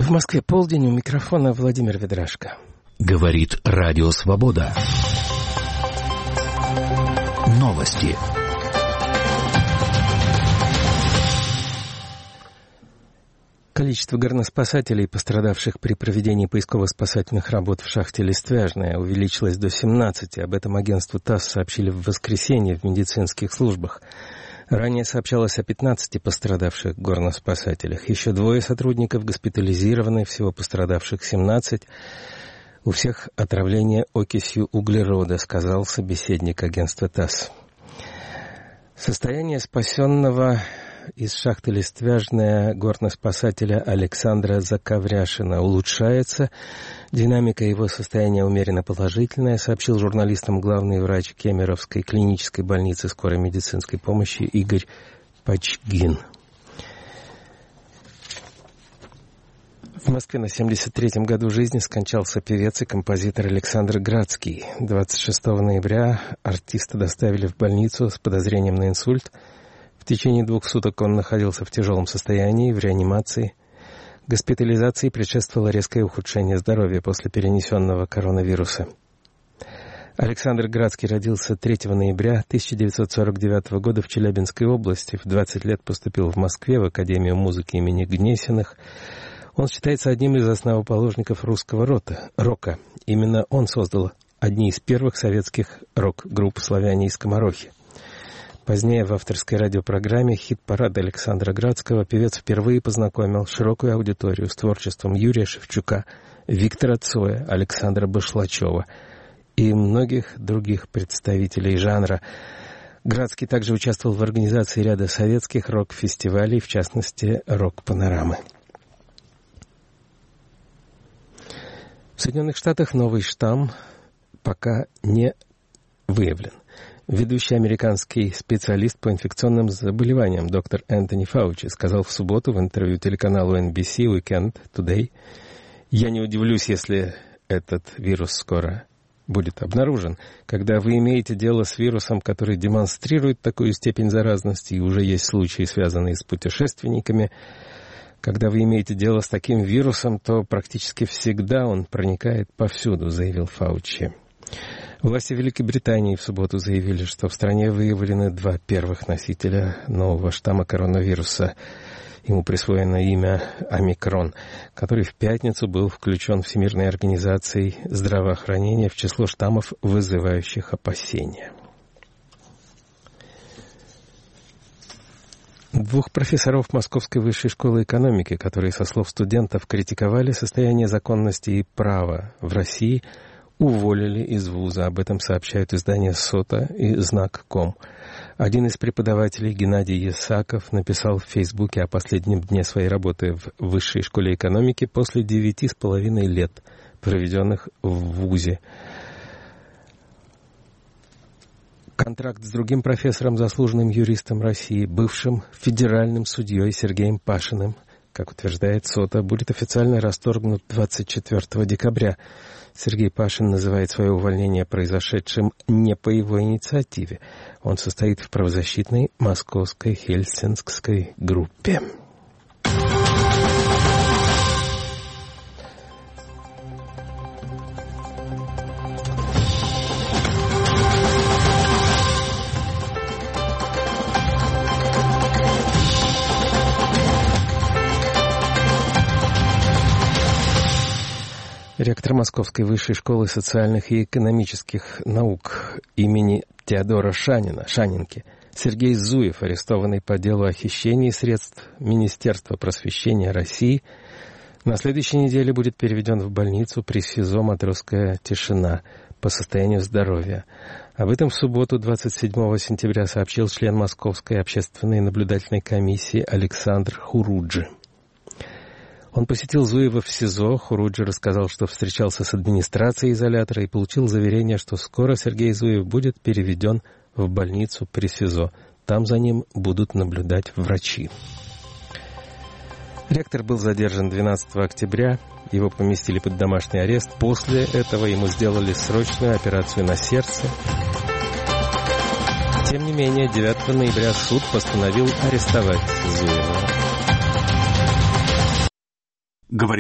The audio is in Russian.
В Москве полдень, у микрофона Владимир Ведрашко. Говорит Радио Свобода. Новости. Количество горноспасателей, пострадавших при проведении поисково-спасательных работ в шахте Листвяжная, увеличилось до 17. Об этом агентству ТАСС сообщили в воскресенье в медицинских службах. Ранее сообщалось о 15 пострадавших горноспасателях. Еще 2 сотрудников госпитализированы, всего пострадавших 17. У всех отравление окисью углерода, сказал собеседник агентства ТАСС. Состояние спасенного из шахты Листвяжная горноспасателя Александра Заковряшина улучшается. Динамика его состояния умеренно положительная, сообщил журналистам главный врач Кемеровской клинической больницы скорой медицинской помощи Игорь Пачгин. В Москве на 73-м году жизни скончался певец и композитор Александр Градский. 26 ноября артиста доставили в больницу с подозрением на инсульт. В течение 2 суток он находился в тяжелом состоянии, в реанимации. Госпитализации предшествовало резкое ухудшение здоровья после перенесенного коронавируса. Александр Градский родился 3 ноября 1949 года в Челябинской области. В 20 лет поступил в Москве в Академию музыки имени Гнесиных. Он считается одним из основоположников русского рока. Именно он создал одни из первых советских рок-групп «Славяне и скоморохи». Позднее в авторской радиопрограмме «Хит-парад» Александра Градского певец впервые познакомил широкую аудиторию с творчеством Юрия Шевчука, Виктора Цоя, Александра Башлачева и многих других представителей жанра. Градский также участвовал в организации ряда советских рок-фестивалей, в частности, «Рок-панорамы». В Соединенных Штатах новый штамм пока не выявлен. Ведущий американский специалист по инфекционным заболеваниям доктор Энтони Фаучи сказал в субботу в интервью телеканалу NBC Weekend Today: «Я не удивлюсь, если этот вирус скоро будет обнаружен. Когда вы имеете дело с вирусом, который демонстрирует такую степень заразности, и уже есть случаи, связанные с путешественниками, когда вы имеете дело с таким вирусом, то практически всегда он проникает повсюду», — заявил Фаучи. Власти Великобритании в субботу заявили, что в стране выявлены 2 первых носителя нового штамма коронавируса. Ему присвоено имя «Омикрон», который в пятницу был включен Всемирной организацией здравоохранения в число штаммов, вызывающих опасения. 2 профессоров Московской высшей школы экономики, которые, со слов студентов, критиковали состояние законности и права в России, уволили из вуза. Об этом сообщают издания «Сота» и «Знак.ком». Один из преподавателей, Геннадий Ясаков, написал в Фейсбуке о последнем дне своей работы в Высшей школе экономики после 9,5 лет, проведенных в вузе. Контракт с другим профессором, заслуженным юристом России, бывшим федеральным судьей Сергеем Пашиным, как утверждает Сота, будет официально расторгнут 24 декабря. Сергей Пашин называет свое увольнение произошедшим не по его инициативе. Он состоит в правозащитной московской хельсинкской группе. Ректор Московской высшей школы социальных и экономических наук имени Теодора Шанинки Сергей Зуев, арестованный по делу о хищении средств Министерства просвещения России, на следующей неделе будет переведен в больницу при СИЗО «Матросская тишина» по состоянию здоровья. Об этом в субботу, 27 сентября, сообщил член Московской общественной наблюдательной комиссии Александр Хуруджи. Он посетил Зуева в СИЗО. Хуруджи рассказал, что встречался с администрацией изолятора и получил заверение, что скоро Сергей Зуев будет переведен в больницу при СИЗО. Там за ним будут наблюдать врачи. Ректор был задержан 12 октября. Его поместили под домашний арест. После этого ему сделали срочную операцию на сердце. Тем не менее, 9 ноября суд постановил арестовать Зуева.